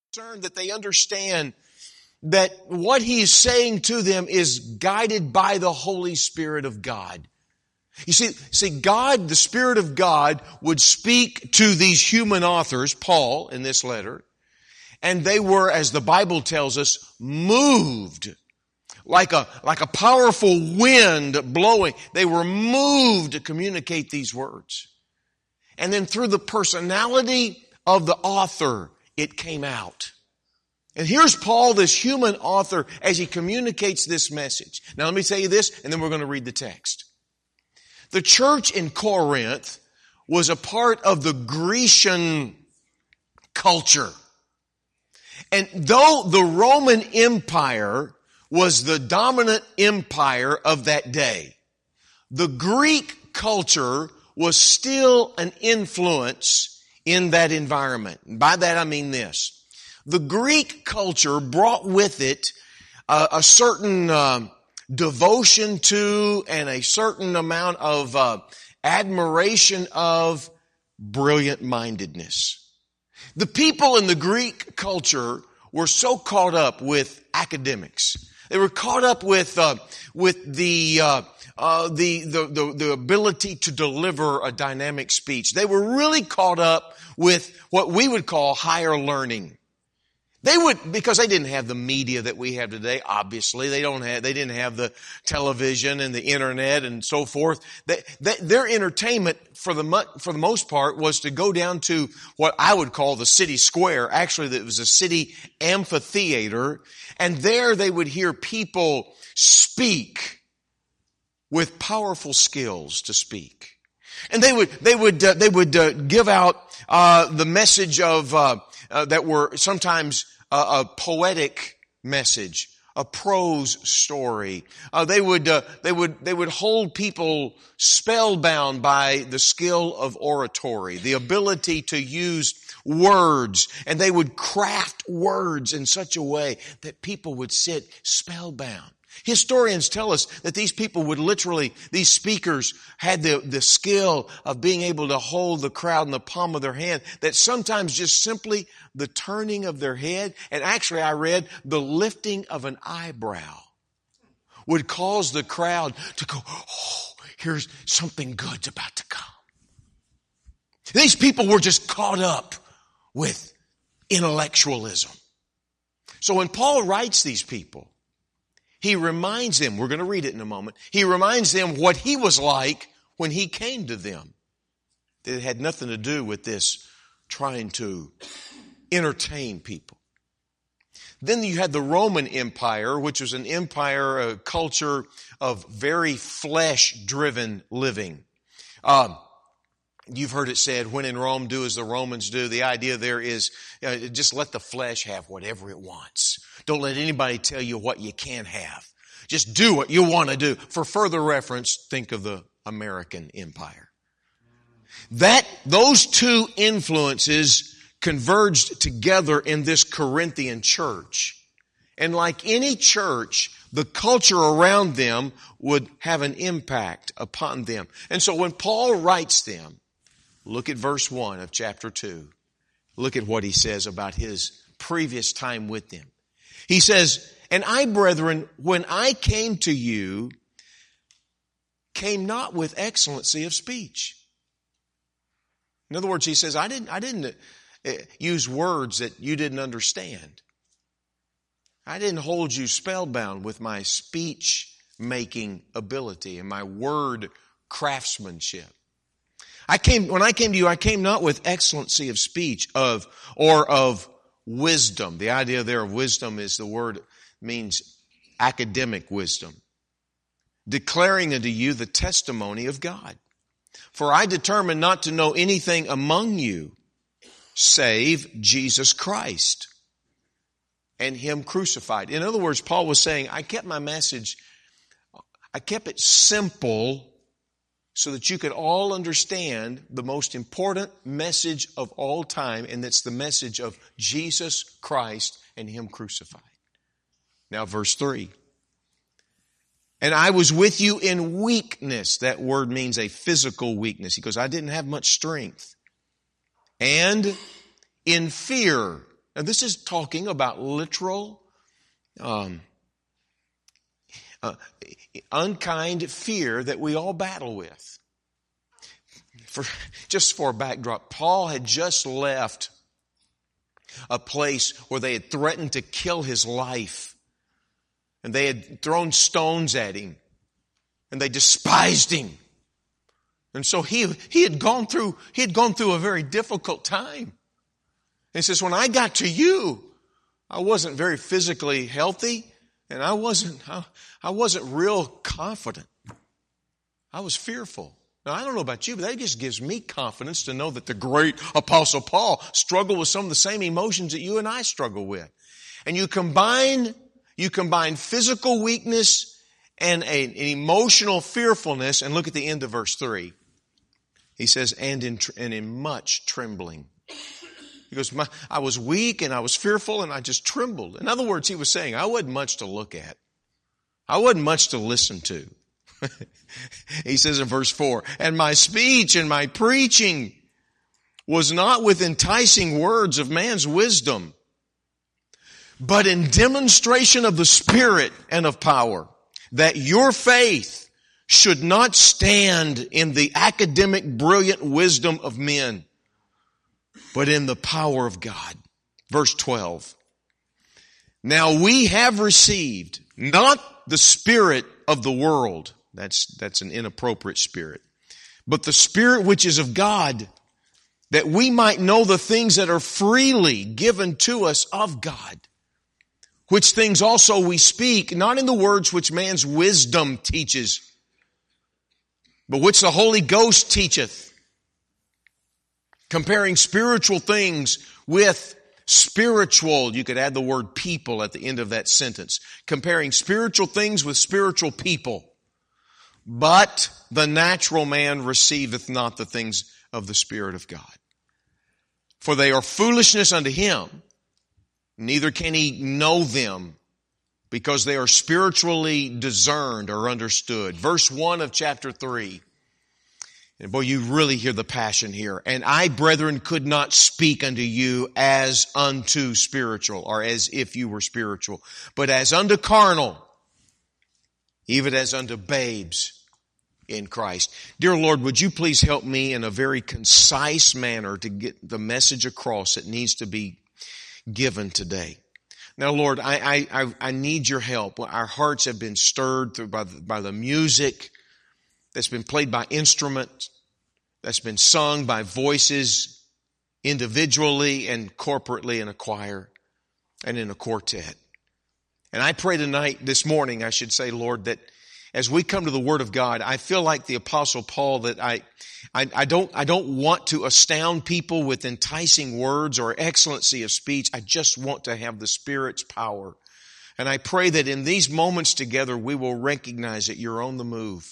concerned that they understand that what he's saying to them is guided by the Holy Spirit of God. You see, God, the Spirit of God, would speak to these human authors, Paul in this letter, and they were, as the Bible tells us, moved like a powerful wind blowing. They were moved to communicate these words. And then through the personality of the author, it came out. And here's Paul, this human author, as he communicates this message. Now let me tell you this, and then we're going to read the text. The church in Corinth was a part of the Grecian culture. And though the Roman Empire was the dominant empire of that day, the Greek culture was still an influence in that environment. And by that I mean this. The Greek culture brought with it a certain devotion to and a certain amount of admiration of brilliant-mindedness. The people in the Greek culture were so caught up with academics. They were caught up with the ability to deliver a dynamic speech. They were really caught up with what we would call higher learning. Because they didn't have the media that we have today, obviously. They didn't have the television and the internet and so forth. Their entertainment, for the most part, was to go down to what I would call the city square. Actually, it was a city amphitheater. And there they would hear people speak with powerful skills to speak. And they would give out the message of that were sometimes a poetic message, a prose story. They would hold people spellbound by the skill of oratory, the ability to use words, and they would craft words in such a way that people would sit spellbound. Historians tell us that these people would these speakers had the skill of being able to hold the crowd in the palm of their hand, that sometimes just simply the turning of their head, and actually I read the lifting of an eyebrow, would cause the crowd to go, oh, here's something good's about to come. These people were just caught up with intellectualism. So when Paul writes these people, he reminds them, we're going to read it in a moment, he reminds them what he was like when he came to them. That it had nothing to do with this trying to entertain people. Then you had the Roman Empire, which was an empire, a culture of very flesh-driven living. You've heard it said, when in Rome, do as the Romans do. The idea there is just let the flesh have whatever it wants. Don't let anybody tell you what you can't have. Just do what you want to do. For further reference, think of the American Empire. Those two influences converged together in this Corinthian church. And like any church, the culture around them would have an impact upon them. And so when Paul writes them, look at verse 1 of chapter 2. Look at what he says about his previous time with them. He says, and I, brethren, when I came to you, came not with excellency of speech. In other words, he says, I didn't use words that you didn't understand. I didn't hold you spellbound with my speech-making ability and my word craftsmanship. When I came to you, I came not with excellency of speech or of wisdom. The idea there of wisdom is the word means academic wisdom. Declaring unto you the testimony of God. For I determined not to know anything among you save Jesus Christ and Him crucified. In other words, Paul was saying, I kept my message, I kept it simple so that you could all understand the most important message of all time, and that's the message of Jesus Christ and Him crucified. Now verse 3. And I was with you in weakness. That word means a physical weakness. He goes, I didn't have much strength. And in fear. In And this is talking about literal, unkind fear that we all battle with. Just for a backdrop, Paul had just left a place where they had threatened to kill his life. And they had thrown stones at him. And they despised him. And so he had gone through a very difficult time. And he says, when I got to you, I wasn't very physically healthy, and I wasn't real confident. I was fearful. Now, I don't know about you, but that just gives me confidence to know that the great Apostle Paul struggled with some of the same emotions that you and I struggle with. And you combine physical weakness and an emotional fearfulness, and look at the end of verse 3. He says, and in much trembling. He goes, I was weak and I was fearful and I just trembled. In other words, he was saying, I wasn't much to look at. I wasn't much to listen to. He says in verse 4, and my speech and my preaching was not with enticing words of man's wisdom, but in demonstration of the Spirit and of power, that your faith should not stand in the academic brilliant wisdom of men, but in the power of God. Verse 12. Now we have received not the spirit of the world. That's an inappropriate spirit. But the Spirit which is of God, that we might know the things that are freely given to us of God. Which things also we speak, not in the words which man's wisdom teaches, but which the Holy Ghost teacheth, comparing spiritual things with spiritual. You could add the word people at the end of that sentence. Comparing spiritual things with spiritual people. But the natural man receiveth not the things of the Spirit of God. For they are foolishness unto him, neither can he know them, because they are spiritually discerned or understood. Verse 1 of chapter 3. And boy, you really hear the passion here. And I, brethren, could not speak unto you as unto spiritual, or as if you were spiritual, but as unto carnal, even as unto babes in Christ. Dear Lord, would you please help me in a very concise manner to get the message across that needs to be given today. Now, Lord, I need your help. Our hearts have been stirred through by the music that's been played by instruments, that's been sung by voices individually and corporately in a choir and in a quartet. And I pray this morning, I should say, Lord, that as we come to the Word of God, I feel like the Apostle Paul that I don't want to astound people with enticing words or excellency of speech. I just want to have the Spirit's power. And I pray that in these moments together, we will recognize that you're on the move.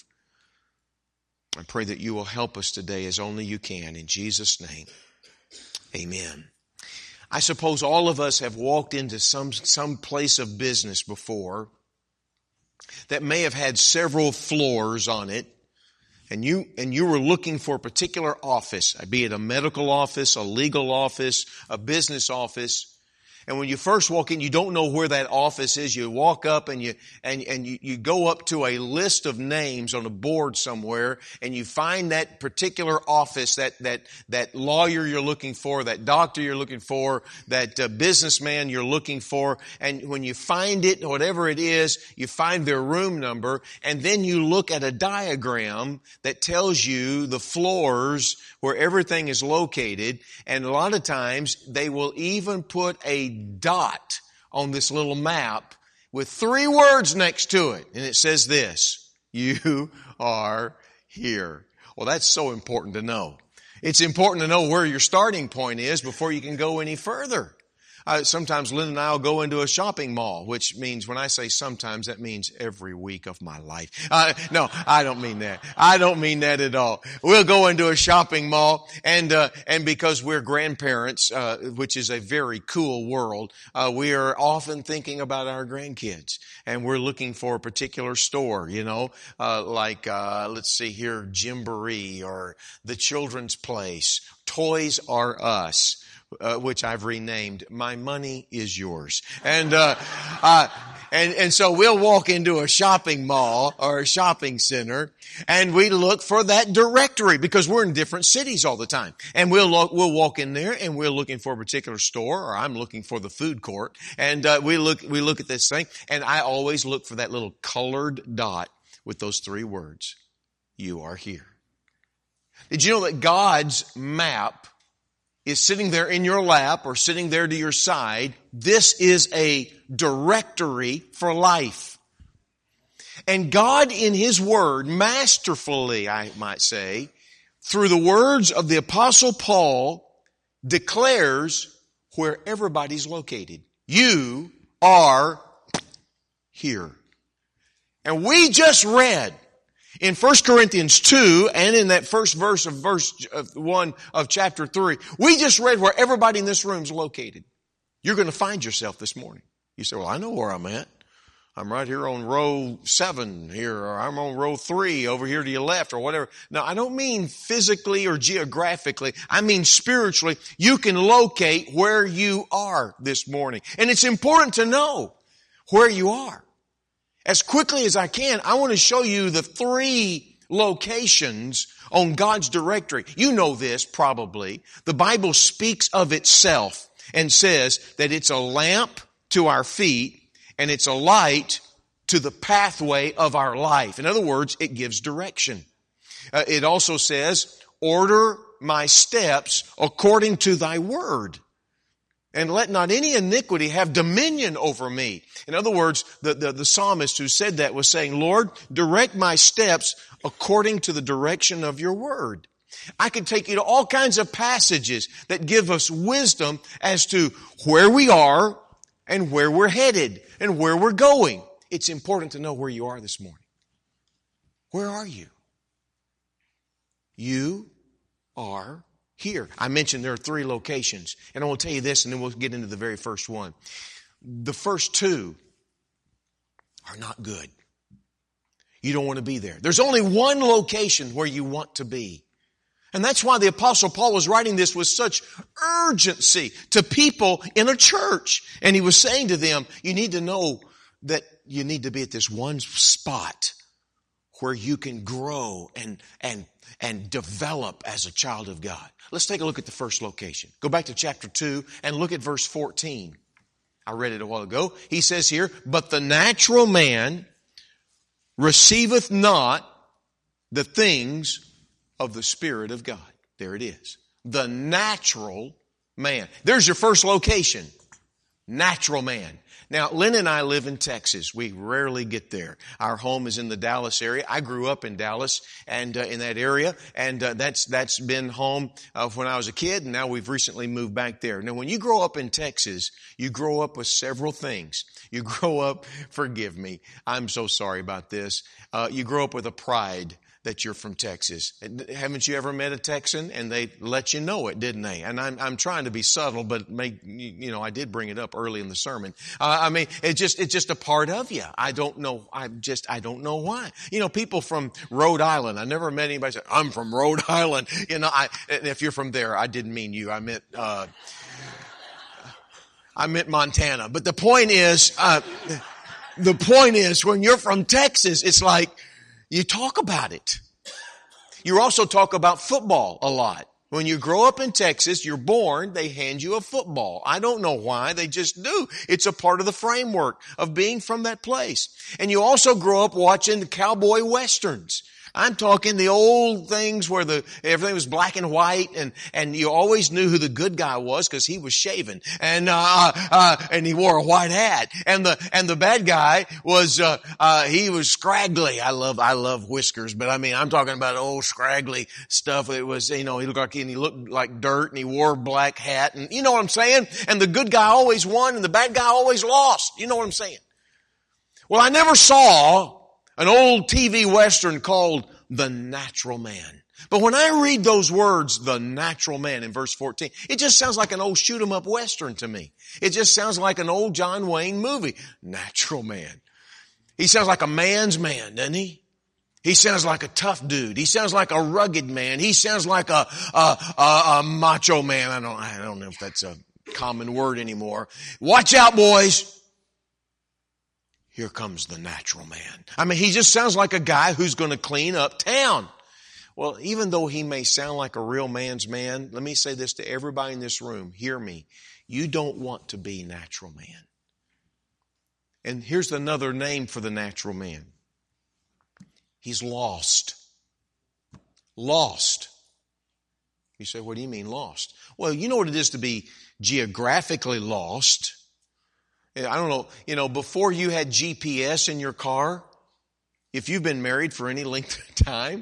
I pray that you will help us today as only you can. In Jesus' name, amen. I suppose all of us have walked into some place of business before that may have had several floors on it, and you were looking for a particular office, be it a medical office, a legal office, a business office. And when you first walk in, you don't know where that office is. You walk up and you go up to a list of names on a board somewhere, and you find that particular office, that lawyer you're looking for, that doctor you're looking for, that businessman you're looking for. And when you find it, whatever it is, you find their room number, and then you look at a diagram that tells you the floors where everything is located. And a lot of times they will even put a dot on this little map with 3 words next to it. And it says this: you are here. Well, that's so important to know. It's important to know where your starting point is before you can go any further. Sometimes Lynn and I will go into a shopping mall, which means, when I say sometimes, that means every week of my life. No, I don't mean that. I don't mean that at all. We'll go into a shopping mall, and because we're grandparents, which is a very cool world, we are often thinking about our grandkids, and we're looking for a particular store, let's see here, Gymboree or the Children's Place, Toys R Us, which I've renamed My Money Is Yours. And so we'll walk into a shopping mall or a shopping center and we look for that directory because we're in different cities all the time. And we'll walk in there and we're looking for a particular store, or I'm looking for the food court. And we look at this thing, and I always look for that little colored dot with those 3 words. You are here. Did you know that God's map is sitting there in your lap or sitting there to your side? This is a directory for life. And God in His Word, masterfully, I might say, through the words of the Apostle Paul, declares where everybody's located. You are here. And we just read in 1 Corinthians 2 and in that first verse of verse 1 of chapter 3, we just read where everybody in this room is located. You're going to find yourself this morning. You say, well, I know where I'm at. I'm right here on row 7 here, or I'm on row 3 over here to your left, or whatever. Now, I don't mean physically or geographically. I mean spiritually. You can locate where you are this morning. And it's important to know where you are. As quickly as I can, I want to show you the 3 locations on God's directory. You know this probably. The Bible speaks of itself and says that it's a lamp to our feet and it's a light to the pathway of our life. In other words, it gives direction. It also says, order my steps according to thy word. And let not any iniquity have dominion over me. In other words, the psalmist who said that was saying, Lord, direct my steps according to the direction of your word. I could take you to all kinds of passages that give us wisdom as to where we are and where we're headed and where we're going. It's important to know where you are this morning. Where are you? You are here. I mentioned there are 3 locations. And I will tell you this, and then we'll get into the very first one. The first 2 are not good. You don't want to be there. There's only one location where you want to be. And that's why the Apostle Paul was writing this with such urgency to people in a church. And he was saying to them, you need to know that you need to be at this one spot where you can grow and develop as a child of God. Let's take a look at the first location. Go back to chapter 2 and look at verse 14. I read it a while ago. He says here, but the natural man receiveth not the things of the Spirit of God. There it is. The natural man. There's your first location. Natural man. Now, Lynn and I live in Texas. We rarely get there. Our home is in the Dallas area. I grew up in Dallas and in that area, and that's been home when I was a kid, and now we've recently moved back there. Now, when you grow up in Texas, you grow up with several things. You grow up, forgive me, I'm so sorry about this. You grow up with a pride that you're from Texas. Haven't you ever met a Texan? And they let you know it, didn't they? And I'm trying to be subtle, but I did bring it up early in the sermon. It's just a part of you. I don't know why. People from Rhode Island, I never met anybody say, I'm from Rhode Island. If you're from there, I didn't mean you. I meant Montana. But the point is, when you're from Texas, it's like, you talk about it. You also talk about football a lot. When you grow up in Texas, you're born, they hand you a football. I don't know why, they just do. It's a part of the framework of being from that place. And you also grow up watching the cowboy westerns. I'm talking the old things where everything was black and white, and you always knew who the good guy was because he was shaven and he wore a white hat, and the bad guy was he was scraggly. I love whiskers, but I'm talking about old scraggly stuff. It was he looked like dirt, and he wore a black hat, and you know what I'm saying. And the good guy always won, and the bad guy always lost. You know what I'm saying? Well, I never saw an old TV Western called The Natural Man. But when I read those words, The Natural Man, in verse 14, it just sounds like an old shoot-'em-up Western to me. It just sounds like an old John Wayne movie. Natural Man. He sounds like a man's man, doesn't he? He sounds like a tough dude. He sounds like a rugged man. He sounds like a macho man. I don't know if that's a common word anymore. Watch out, boys. Here comes the natural man. I mean, he just sounds like a guy who's going to clean up town. Well, even though he may sound like a real man's man, let me say this to everybody in this room. Hear me. You don't want to be natural man. And here's another name for the natural man. He's lost. Lost. You say, what do you mean lost? Well, you know what it is to be geographically lost. I don't know, before you had GPS in your car, if you've been married for any length of time,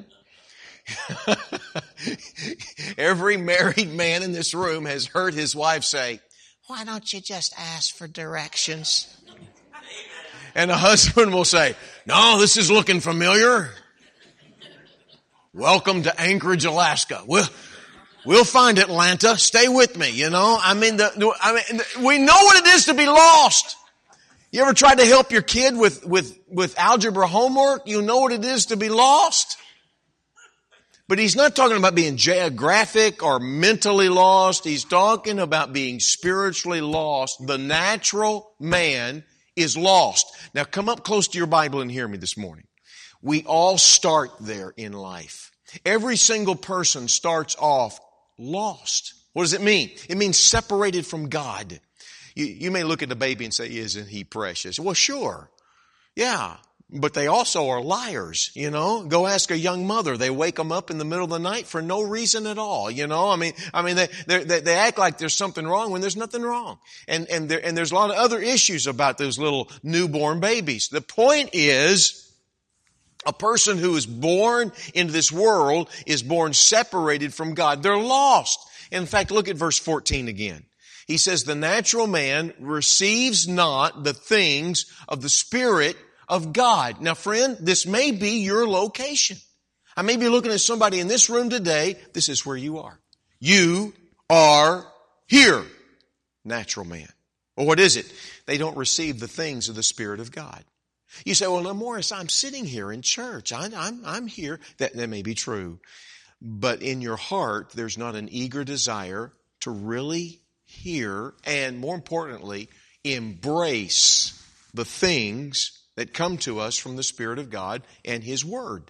every married man in this room has heard his wife say, why don't you just ask for directions? And a husband will say, no, this is looking familiar. Welcome to Anchorage, Alaska. We'll find Atlanta. Stay with me, we know what it is to be lost. You ever tried to help your kid with algebra homework? You know what it is to be lost. But he's not talking about being geographic or mentally lost. He's talking about being spiritually lost. The natural man is lost. Now come up close to your Bible and hear me this morning. We all start there in life. Every single person starts off lost. What does it mean? It means separated from God. You may look at the baby and say, isn't he precious? Well, sure. Yeah. But they also are liars, Go ask a young mother. They wake them up in the middle of the night for no reason at all, they act like there's something wrong when there's nothing wrong. And there's a lot of other issues about those little newborn babies. The point is, a person who is born into this world is born separated from God. They're lost. In fact, look at verse 14 again. He says, the natural man receives not the things of the Spirit of God. Now, friend, this may be your location. I may be looking at somebody in this room today. This is where you are. You are here. Natural man. Well, what is it? They don't receive the things of the Spirit of God. You say, well, no, Morris, I'm sitting here in church. I'm here. That may be true. But in your heart, there's not an eager desire to really hear and, more importantly, embrace the things that come to us from the Spirit of God and His Word.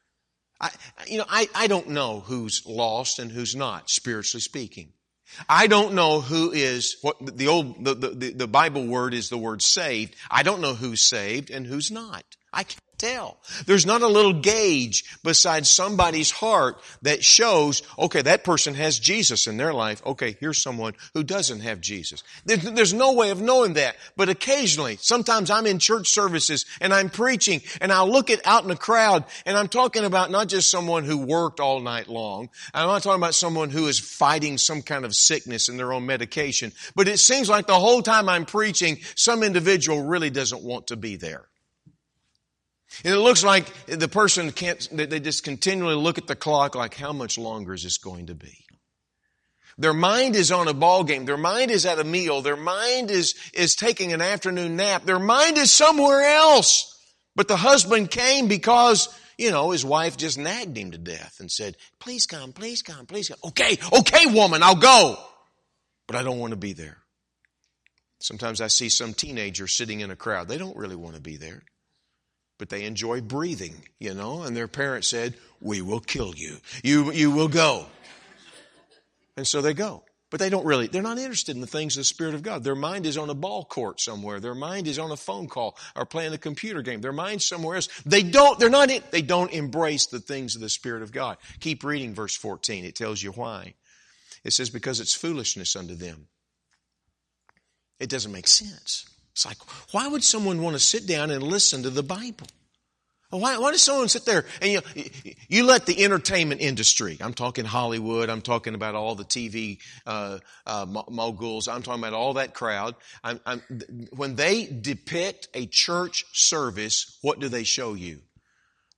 I don't know who's lost and who's not, spiritually speaking. I don't know who is, what the Bible word is the word saved. I don't know who's saved and who's not. I can't tell. There's not a little gauge beside somebody's heart that shows, okay, that person has Jesus in their life. Okay, here's someone who doesn't have Jesus. There's no way of knowing that. But occasionally, sometimes I'm in church services and I'm preaching and I'll look out in the crowd and I'm talking about not just someone who worked all night long. I'm not talking about someone who is fighting some kind of sickness in their own medication. But it seems like the whole time I'm preaching, some individual really doesn't want to be there. And it looks like the person they just continually look at the clock like, how much longer is this going to be? Their mind is on a ball game. Their mind is at a meal. Their mind is taking an afternoon nap. Their mind is somewhere else. But the husband came because, his wife just nagged him to death and said, please come, please come, please come. Okay, woman, I'll go. But I don't want to be there. Sometimes I see some teenager sitting in a crowd. They don't really want to be there. But they enjoy breathing, and their parents said, we will kill you. You will go. And so they go. But they're not interested in the things of the Spirit of God. Their mind is on a ball court somewhere. Their mind is on a phone call or playing a computer game. Their mind's somewhere else. They don't embrace the things of the Spirit of God. Keep reading verse 14. It tells you why. It says, because it's foolishness unto them. It doesn't make sense. It's like, why would someone want to sit down and listen to the Bible? Why does someone sit there and you let the entertainment industry, I'm talking Hollywood, I'm talking about all the TV moguls, I'm talking about all that crowd. When they depict a church service, what do they show you?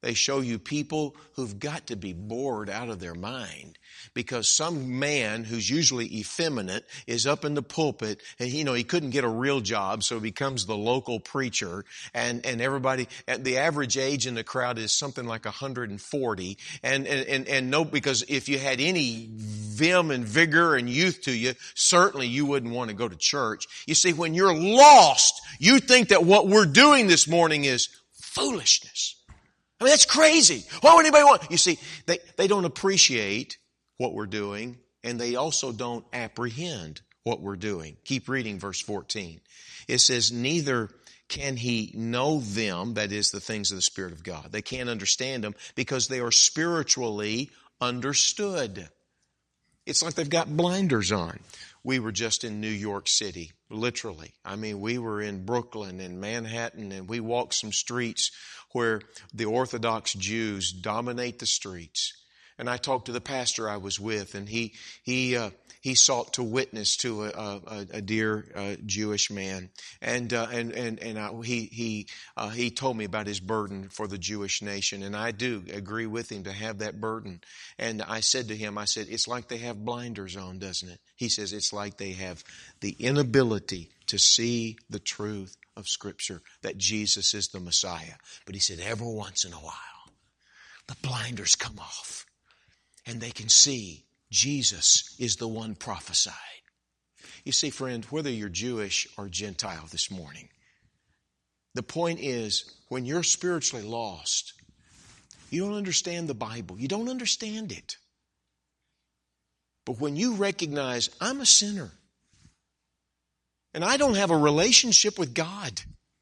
They show you people who've got to be bored out of their mind because some man who's usually effeminate is up in the pulpit and he couldn't get a real job, so he becomes the local preacher, and everybody, the average age in the crowd is something like 140, and no, because if you had any vim and vigor and youth to you, certainly you wouldn't want to go to church. You see, when you're lost, you think that what we're doing this morning is foolishness. I mean, that's crazy. Why would anybody want? You see, they don't appreciate what we're doing, and they also don't apprehend what we're doing. Keep reading verse 14. It says, neither can he know them, that is, the things of the Spirit of God. They can't understand them because they are spiritually understood. It's like they've got blinders on. We were just in New York City, literally. I mean, we were in Brooklyn and Manhattan, and we walked some streets where the Orthodox Jews dominate the streets. And I talked to the pastor I was with, and he sought to witness to a dear Jewish man, and he told me about his burden for the Jewish nation, and I do agree with him to have that burden. And I said to him, it's like they have blinders on, doesn't it? He says it's like they have the inability to see the truth of Scripture, that Jesus is the Messiah. But he said every once in a while, the blinders come off, and they can see Jesus is the one prophesied. You see, friend, whether you're Jewish or Gentile this morning, the point is, when you're spiritually lost, you don't understand the Bible. You don't understand it. But when you recognize, I'm a sinner, and I don't have a relationship with God,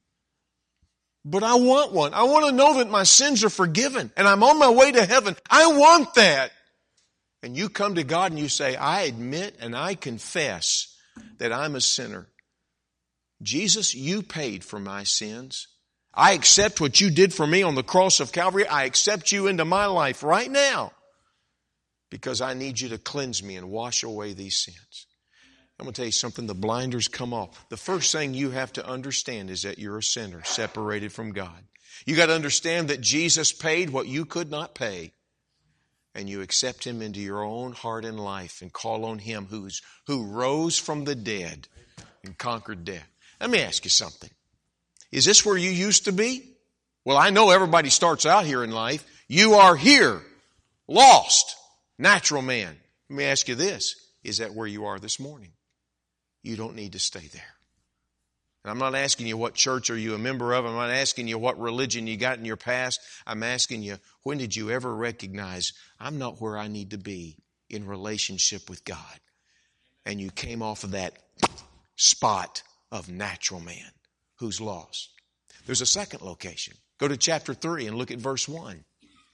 but I want one. I want to know that my sins are forgiven, and I'm on my way to heaven. I want that. And you come to God and you say, I admit and I confess that I'm a sinner. Jesus, you paid for my sins. I accept what you did for me on the cross of Calvary. I accept you into my life right now because I need you to cleanse me and wash away these sins. I'm going to tell you something, the blinders come off. The first thing you have to understand is that you're a sinner separated from God. You got to understand that Jesus paid what you could not pay. And you accept Him into your own heart and life and call on Him who rose from the dead and conquered death. Let me ask you something. Is this where you used to be? Well, I know everybody starts out here in life. You are here, lost, natural man. Let me ask you this. Is that where you are this morning? You don't need to stay there. And I'm not asking you what church are you a member of. I'm not asking you what religion you got in your past. I'm asking you, when did you ever recognize I'm not where I need to be in relationship with God? And you came off of that spot of natural man who's lost. There's a second location. Go to chapter 3 and look at verse 1.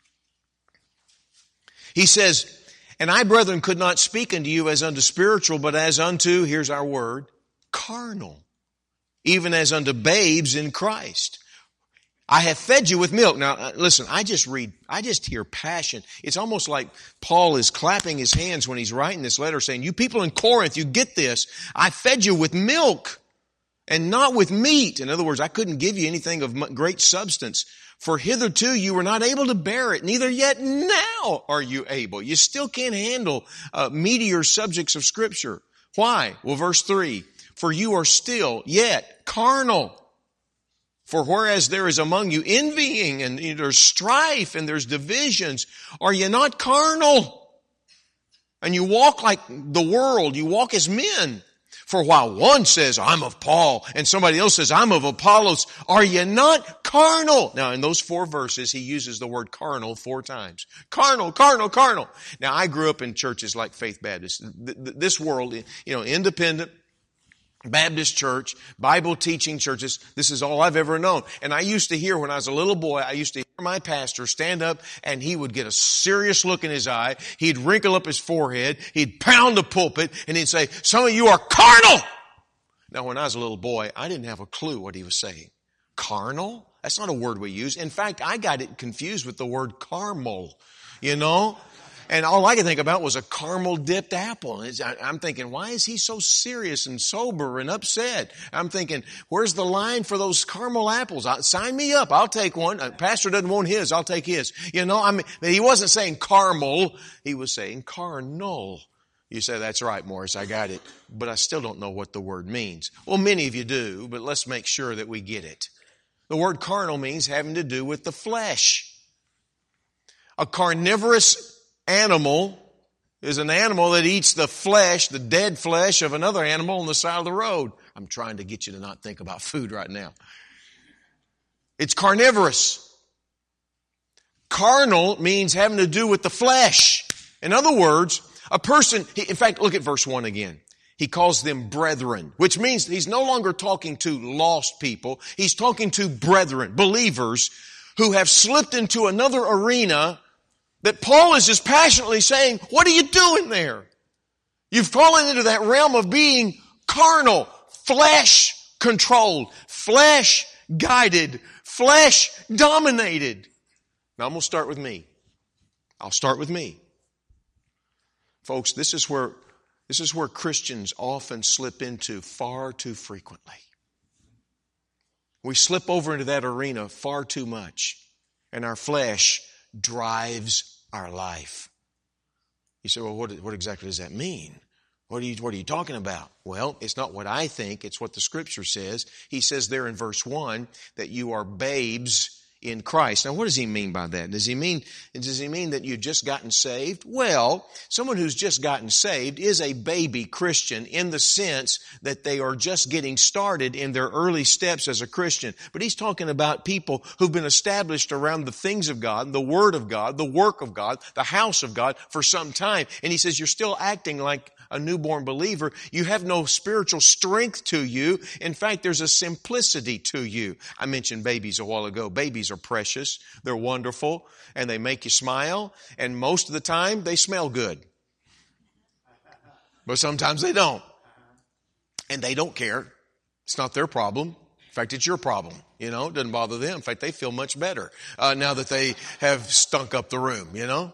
He says, and I, brethren, could not speak unto you as unto spiritual, but as unto, here's our word, carnal. Even as unto babes in Christ. I have fed you with milk. Now, listen, I just hear passion. It's almost like Paul is clapping his hands when he's writing this letter saying, you people in Corinth, you get this. I fed you with milk and not with meat. In other words, I couldn't give you anything of great substance. For hitherto you were not able to bear it, neither yet now are you able. You still can't handle meatier subjects of Scripture. Why? Well, verse 3. For you are still yet carnal. For whereas there is among you envying and there's strife and there's divisions, are you not carnal? And you walk like the world. You walk as men. For while one says, I'm of Paul, and somebody else says, I'm of Apollos, are you not carnal? Now, in those 4 verses, he uses the word carnal 4 times. Carnal, carnal, carnal. Now, I grew up in churches like Faith Baptist. This world, independent, Baptist church, Bible teaching churches, this is all I've ever known. And I used to hear when I was a little boy, I used to hear my pastor stand up and he would get a serious look in his eye. He'd wrinkle up his forehead. He'd pound the pulpit and he'd say, some of you are carnal. Now, when I was a little boy, I didn't have a clue what he was saying. Carnal? That's not a word we use. In fact, I got it confused with the word caramel, And all I could think about was a caramel dipped apple. I'm thinking, why is he so serious and sober and upset? I'm thinking, where's the line for those caramel apples? Sign me up. I'll take one. Pastor doesn't want his. I'll take his. You know, I mean, he wasn't saying caramel. He was saying carnal. You say, that's right, Morris. I got it. But I still don't know what the word means. Well, many of you do, but let's make sure that we get it. The word carnal means having to do with the flesh. A carnivorous animal is an animal that eats the flesh, the dead flesh of another animal on the side of the road. I'm trying to get you to not think about food right now. It's carnivorous. Carnal means having to do with the flesh. In other words, a person, in fact, look at verse 1 again. He calls them brethren, which means he's no longer talking to lost people. He's talking to brethren, believers, who have slipped into another arena that Paul is just passionately saying, what are you doing there? You've fallen into that realm of being carnal, flesh controlled, flesh guided, flesh dominated. Now I'm going to start with me. I'll start with me. Folks, this is where Christians often slip into far too frequently. We slip over into that arena far too much, and our flesh drives our life. You say, well, what exactly does that mean? What are you talking about? Well, it's not what I think, it's what the Scripture says. He says there in verse 1 that you are babes in Christ. Now, what does he mean by that? Does he mean that you've just gotten saved? Well, someone who's just gotten saved is a baby Christian in the sense that they are just getting started in their early steps as a Christian. But he's talking about people who've been established around the things of God, the Word of God, the work of God, the house of God for some time. And he says you're still acting like a newborn believer. You have no spiritual strength to you. In fact, there's a simplicity to you. I mentioned babies a while ago. Babies are precious. They're wonderful. And they make you smile. And most of the time, they smell good. But sometimes they don't. And they don't care. It's not their problem. In fact, it's your problem. You know, it doesn't bother them. In fact, they feel much better now that they have stunk up the room, you know.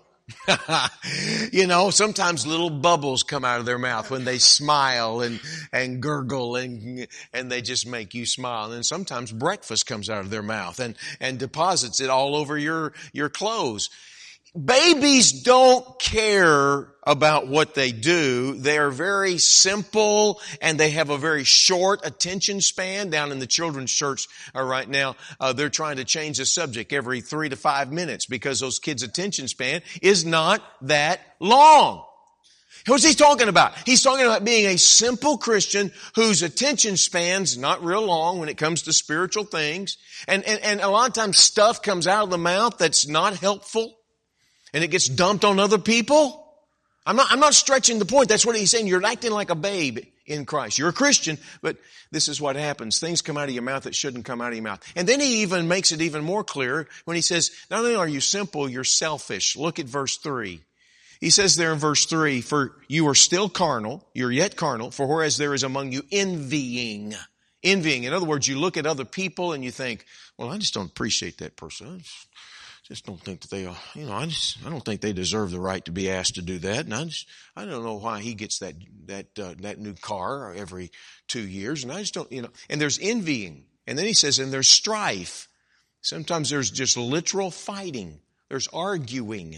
You know, sometimes little bubbles come out of their mouth when they smile and gurgle and they just make you smile. And sometimes breakfast comes out of their mouth and deposits it all over your clothes. Babies don't care about what they do. They are very simple and they have a very short attention span. Down in the children's church right now, they're trying to change the subject every 3 to 5 minutes because those kids' attention span is not that long. What's he talking about? He's talking about being a simple Christian whose attention span's not real long when it comes to spiritual things. And a lot of times stuff comes out of the mouth that's not helpful. And it gets dumped on other people. I'm not stretching the point. That's what he's saying. You're acting like a babe in Christ. You're a Christian, but this is what happens. Things come out of your mouth that shouldn't come out of your mouth. And then he even makes it even more clear when he says, not only are you simple, you're selfish. Look at verse 3. He says there in verse 3, for you are still carnal, you're yet carnal, for whereas there is among you envying. Envying. In other words, you look at other people and you think, well, I just don't appreciate that person. I just don't think that they are, you know, I don't think they deserve the right to be asked to do that. And I don't know why he gets that new car every 2 years. And I just don't, you know, and there's envying. And then he says, and there's strife. Sometimes there's just literal fighting. There's arguing.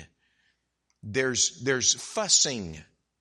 There's fussing.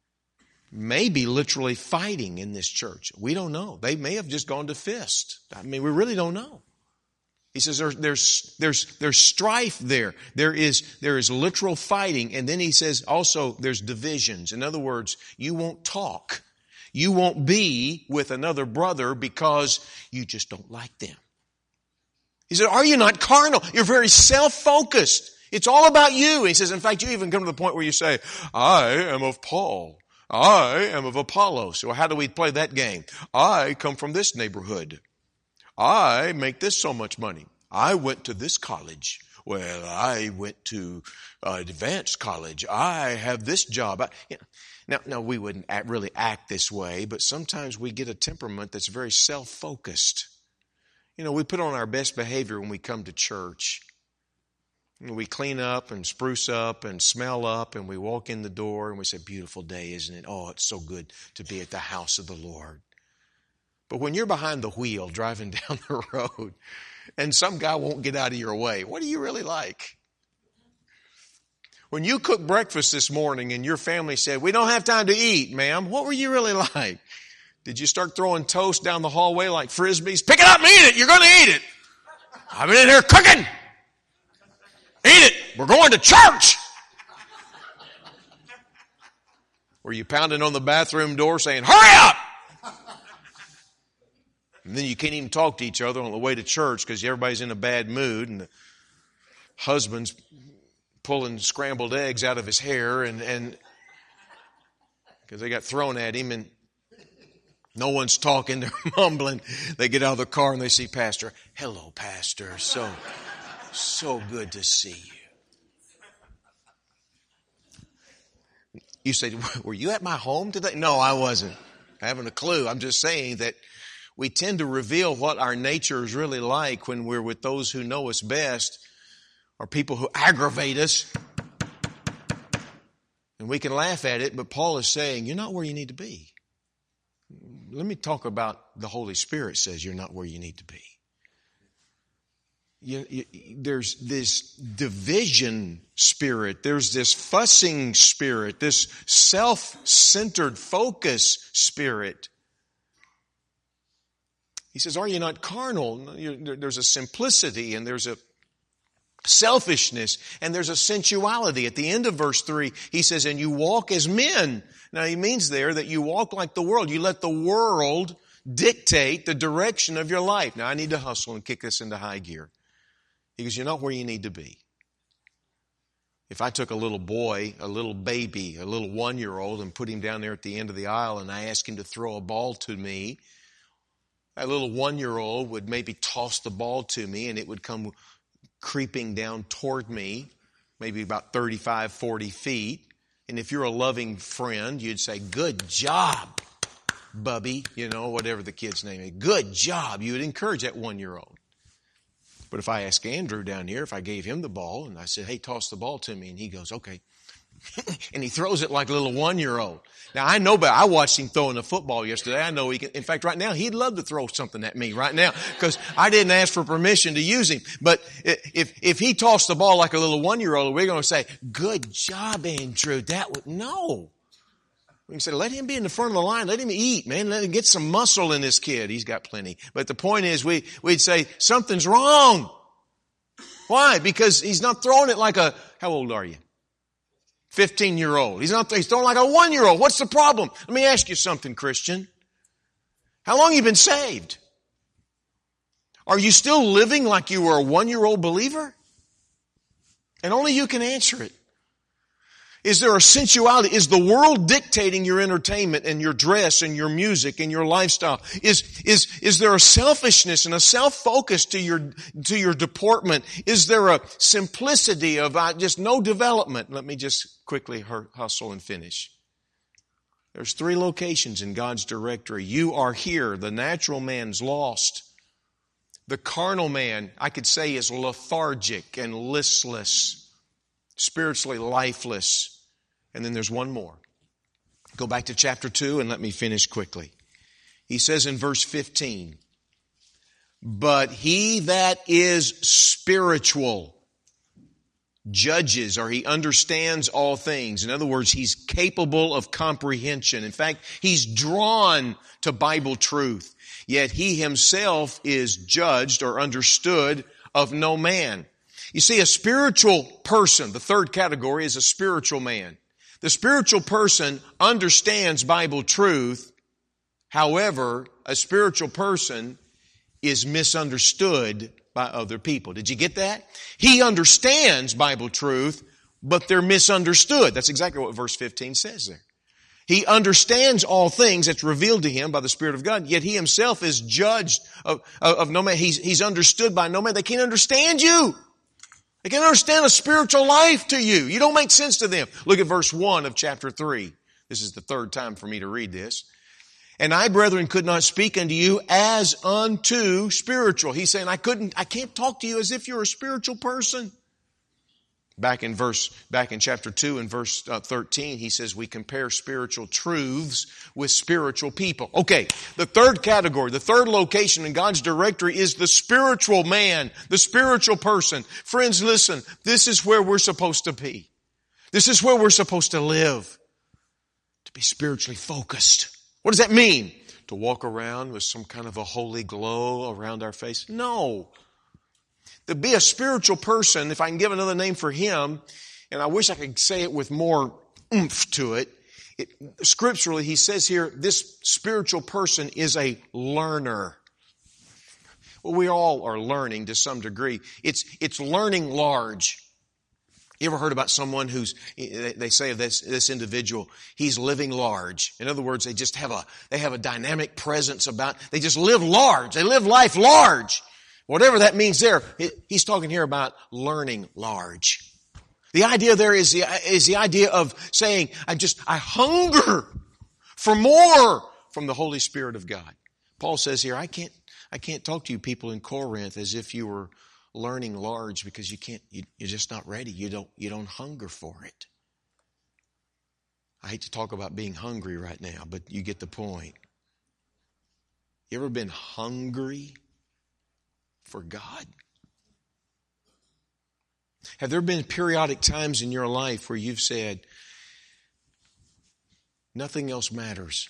Maybe literally fighting in this church. We don't know. They may have just gone to fist. I mean, we really don't know. He says there's strife there. There is literal fighting. And then he says also there's divisions. In other words, you won't talk. You won't be with another brother because you just don't like them. He said, are you not carnal? You're very self-focused. It's all about you. And he says, in fact, you even come to the point where you say, I am of Paul. I am of Apollos. So how do we play that game? I come from this neighborhood. I make this so much money. I went to this college. Well, I went to advanced college. I have this job. Now, we wouldn't really act this way, but sometimes we get a temperament that's very self-focused. You know, we put on our best behavior when we come to church. We clean up and spruce up and smell up, and we walk in the door and we say, beautiful day, isn't it? Oh, it's so good to be at the house of the Lord. But when you're behind the wheel driving down the road and some guy won't get out of your way, what are you really like? When you cooked breakfast this morning and your family said, we don't have time to eat, ma'am, what were you really like? Did you start throwing toast down the hallway like Frisbees? Pick it up and eat it. You're going to eat it. I've been in here cooking. Eat it. We're going to church. Were you pounding on the bathroom door saying, hurry up? And then you can't even talk to each other on the way to church because everybody's in a bad mood and the husband's pulling scrambled eggs out of his hair and because they got thrown at him and no one's talking, they're mumbling. They get out of the car and they see Pastor. Hello, Pastor. So good to see you. You say, were you at my home today? No, I wasn't. I haven't a clue. I'm just saying that we tend to reveal what our nature is really like when we're with those who know us best or people who aggravate us. And we can laugh at it, but Paul is saying, you're not where you need to be. Let me talk about the Holy Spirit says you're not where you need to be. There's this division spirit. There's this fussing spirit, this self-centered focus spirit. He says, are you not carnal? There's a simplicity and there's a selfishness and there's a sensuality. At the end of verse 3, he says, and you walk as men. Now he means there that you walk like the world. You let the world dictate the direction of your life. Now I need to hustle and kick this into high gear. He goes, you're not where you need to be. If I took a little boy, a little baby, a little 1-year-old and put him down there at the end of the aisle and I asked him to throw a ball to me, that little 1-year-old would maybe toss the ball to me and it would come creeping down toward me, maybe about 35, 40 feet. And if you're a loving friend, you'd say, good job, Bubby, whatever the kid's name is. Good job. You would encourage that 1-year-old. But if I ask Andrew down here, if I gave him the ball and I said, hey, toss the ball to me, and he goes, okay. And he throws it like a little 1-year-old. Now, I know, but I watched him throwing the football yesterday. I know he can. In fact, right now, he'd love to throw something at me right now because I didn't ask for permission to use him. But if he tossed the ball like a little 1-year-old, we're going to say, good job, Andrew. No. We can say, let him be in the front of the line. Let him eat, man. Let him get some muscle in this kid. He's got plenty. But the point is, we'd say, something's wrong. Why? Because he's not throwing it like how old are you? 15-year-old. He's throwing like a 1-year-old. What's the problem? Let me ask you something, Christian. How long have you been saved? Are you still living like you were a 1-year-old believer? And only you can answer it. Is there a sensuality? Is the world dictating your entertainment and your dress and your music and your lifestyle? Is there a selfishness and a self-focus to your deportment? Is there a simplicity of just no development? Let me just quickly hustle and finish. There's 3 locations in God's directory. You are here. The natural man's lost. The carnal man, I could say, is lethargic and listless, spiritually lifeless. And then there's one more. Go back to chapter 2 and let me finish quickly. He says in verse 15, but he that is spiritual judges, or he understands all things. In other words, he's capable of comprehension. In fact, he's drawn to Bible truth. Yet he himself is judged or understood of no man. You see, a spiritual person, the third category is a spiritual man. The spiritual person understands Bible truth. However, a spiritual person is misunderstood by other people. Did you get that? He understands Bible truth, but they're misunderstood. That's exactly what verse 15 says there. He understands all things that's revealed to him by the Spirit of God, yet he himself is judged of no man. He's understood by no man. They can't understand you. They can't understand a spiritual life to you. You don't make sense to them. Look at verse 1 of chapter 3. This is the third time for me to read this. And I, brethren, could not speak unto you as unto spiritual. He's saying, I can't talk to you as if you're a spiritual person. Back in chapter 2 and verse 13, he says we compare spiritual truths with spiritual people. Okay, the third category, the third location in God's directory is the spiritual man, the spiritual person. Friends, listen, this is where we're supposed to be. This is where we're supposed to live. To be spiritually focused. What does that mean? To walk around with some kind of a holy glow around our face? No. To be a spiritual person, if I can give another name for him, and I wish I could say it with more oomph to it, scripturally he says here, this spiritual person is a learner. Well, we all are learning to some degree. It's learning large. You ever heard about someone they say of this individual, he's living large. In other words, they have a dynamic presence they just live large. They live life large. Whatever that means there, he's talking here about learning large. The idea there is the idea of saying, I hunger for more from the Holy Spirit of God. Paul says here, I can't talk to you people in Corinth as if you were learning large because you're just not ready. You don't hunger for it. I hate to talk about being hungry right now, but you get the point. You ever been hungry for God? Have there been periodic times in your life where you've said, nothing else matters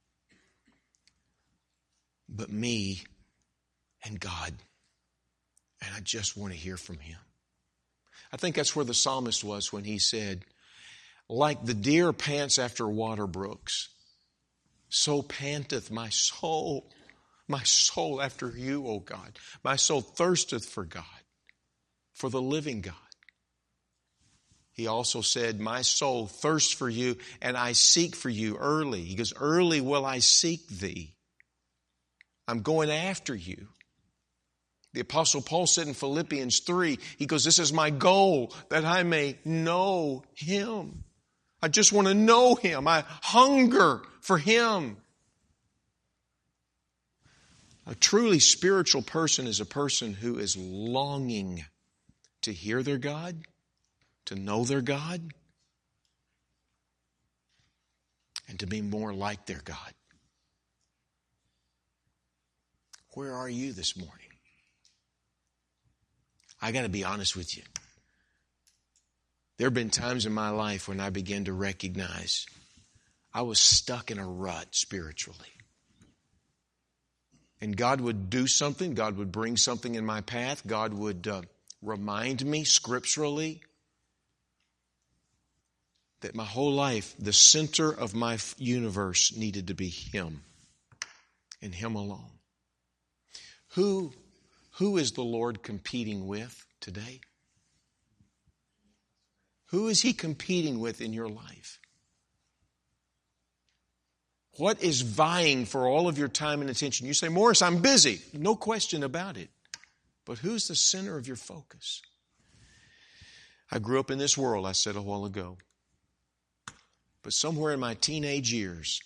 but me and God, and I just want to hear from Him? I think that's where the psalmist was when he said, like the deer pants after water brooks, so panteth my soul after you, O God. My soul thirsteth for God, for the living God. He also said, my soul thirsts for you, and I seek for you early. He goes, early will I seek thee. I'm going after you. The Apostle Paul said in Philippians 3, he goes, this is my goal, that I may know Him. I just want to know Him. I hunger for Him. A truly spiritual person is a person who is longing to hear their God, to know their God, and to be more like their God. Where are you this morning? I got to be honest with you. There have been times in my life when I began to recognize I was stuck in a rut spiritually. And God would do something. God would bring something in my path. God would remind me scripturally that my whole life, the center of my universe needed to be Him and Him alone. Who is the Lord competing with today? Who is He competing with in your life? What is vying for all of your time and attention? You say, Morris, I'm busy. No question about it. But who's the center of your focus? I grew up in this world, I said a while ago. But somewhere in my teenage years,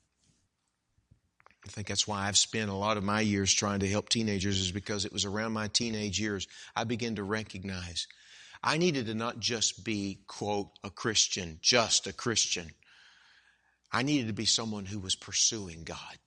I think that's why I've spent a lot of my years trying to help teenagers, is because it was around my teenage years I began to recognize I needed to not just be, quote, a Christian, just a Christian. I needed to be someone who was pursuing God.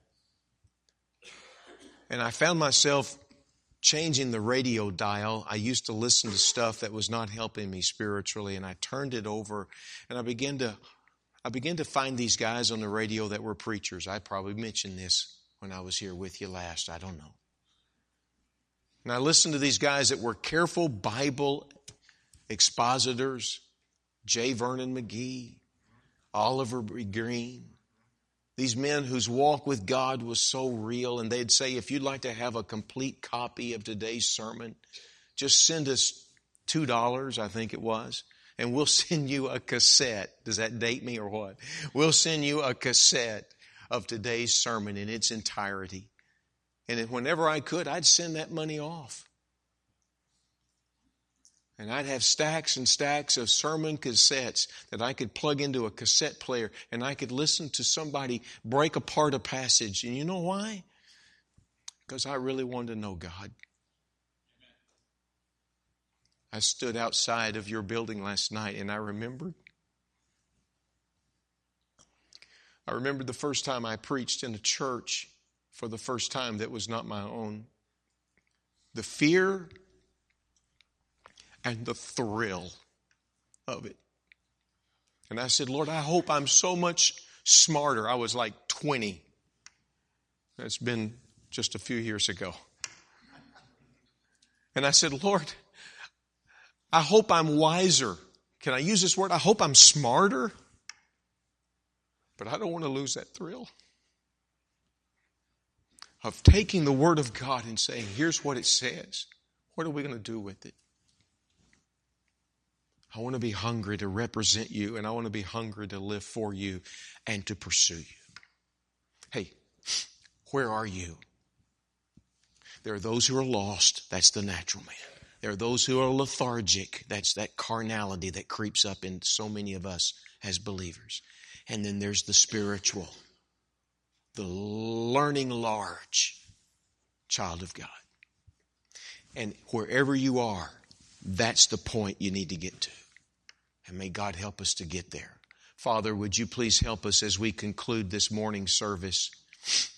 And I found myself changing the radio dial. I used to listen to stuff that was not helping me spiritually, and I turned it over, and I began to find these guys on the radio that were preachers. I probably mentioned this when I was here with you last. I don't know. And I listened to these guys that were careful Bible expositors, J. Vernon McGee, Oliver Green, these men whose walk with God was so real, and they'd say, if you'd like to have a complete copy of today's sermon, just send us $2, I think it was, and we'll send you a cassette. Does that date me or what? We'll send you a cassette of today's sermon in its entirety. And whenever I could, I'd send that money off. And I'd have stacks and stacks of sermon cassettes that I could plug into a cassette player, and I could listen to somebody break apart a passage. And you know why? Because I really wanted to know God. I stood outside of your building last night and I remembered the first time I preached in a church for the first time that was not my own. The fear and the thrill of it. And I said, Lord, I hope I'm so much smarter. I was like 20. That's been just a few years ago. And I said, Lord, I hope I'm wiser. Can I use this word? I hope I'm smarter. But I don't want to lose that thrill of taking the Word of God and saying, here's what it says. What are we going to do with it? I want to be hungry to represent you, and I want to be hungry to live for you and to pursue you. Hey, where are you? There are those who are lost. That's the natural man. There are those who are lethargic. That's that carnality that creeps up in so many of us as believers. And then there's the spiritual, the learning large child of God. And wherever you are, that's the point you need to get to. And may God help us to get there. Father, would you please help us as we conclude this morning service